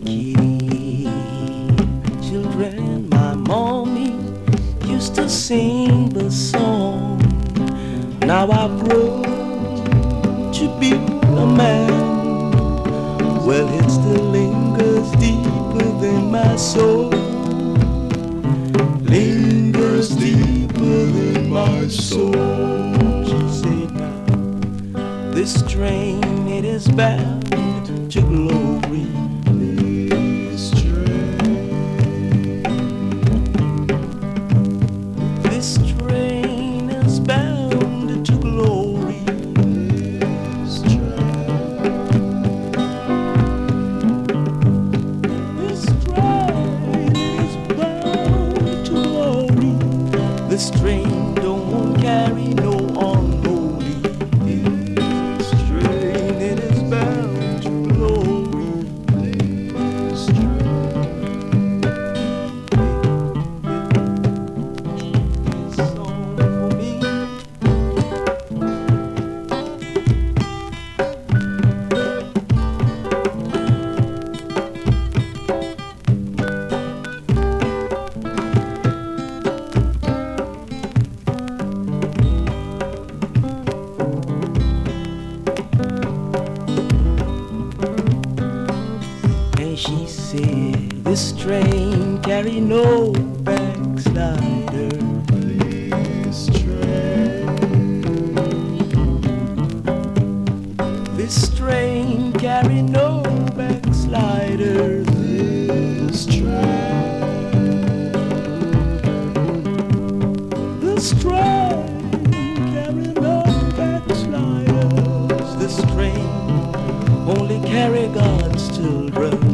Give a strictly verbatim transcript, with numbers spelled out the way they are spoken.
kitty children, my mommy used to sing the song. Now I've grown to be a man. Well, it still lingers deeper than my soul. Lingers deeper than my soul. She said, now this train, it is bound to glory. This train, this train is bound to glory. This train, this train is bound to glory. This train don't carry no unholy. This train, it is bound to glory. This train, this song for me. And she said, this train carry no backslider. This train, this train carry no backslider. This train, this train carry no backsliders. This train only carry God's children.